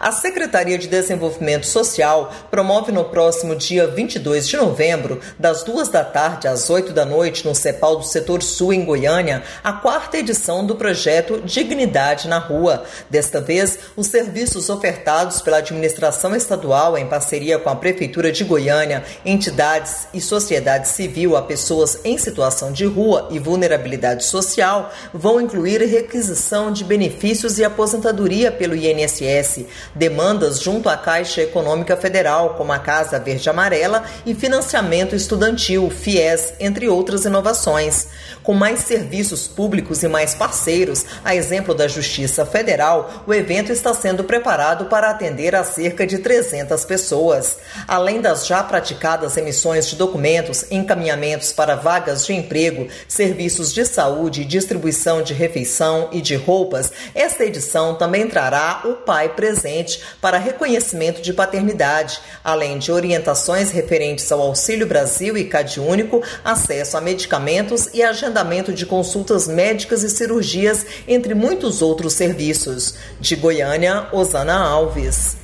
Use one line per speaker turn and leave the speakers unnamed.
A Secretaria de Desenvolvimento Social promove no próximo dia 22 de novembro, das 14h às 20h, no CEPAL do Setor Sul, em Goiânia, a 4ª edição do projeto Dignidade na Rua. Desta vez, os serviços ofertados pela administração estadual, em parceria com a Prefeitura de Goiânia, entidades e sociedade civil a pessoas em situação de rua e vulnerabilidade social, vão incluir requisição de benefícios e aposentadoria pelo INSS, demandas junto à Caixa Econômica Federal, como a Casa Verde Amarela, e financiamento estudantil, FIES, entre outras inovações. Com mais serviços públicos e mais parceiros, a exemplo da Justiça Federal, o evento está sendo preparado para atender a cerca de 300 pessoas. Além das já praticadas emissões de documentos, encaminhamentos para vagas de emprego, serviços de saúde, distribuição de refeição e de roupas, esta edição também trará o Pai Presente para reconhecimento de paternidade, além de orientações referentes ao Auxílio Brasil e CadÚnico, acesso a medicamentos e agendamento de consultas médicas e cirurgias, entre muitos outros serviços. De Goiânia, Osana Alves.